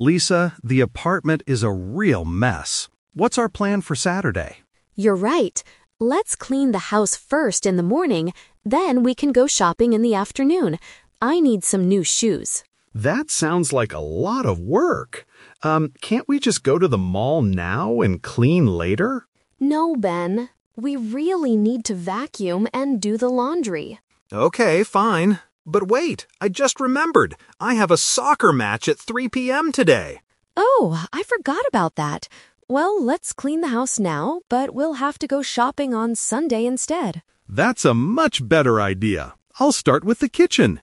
Lisa, the apartment is a real mess. What's our plan for Saturday? You're right. Let's clean the house first in the morning, then we can go shopping in the afternoon. I need some new shoes. That sounds like a lot of work. Can't we just go to the mall now and clean later? No, Ben. We really need to vacuum and do the laundry. Okay, fine. But wait, I just remembered. I have a soccer match at 3 p.m. today. Oh, I forgot about that. Well, let's clean the house now, but we'll have to go shopping on Sunday instead. That's a much better idea. I'll start with the kitchen.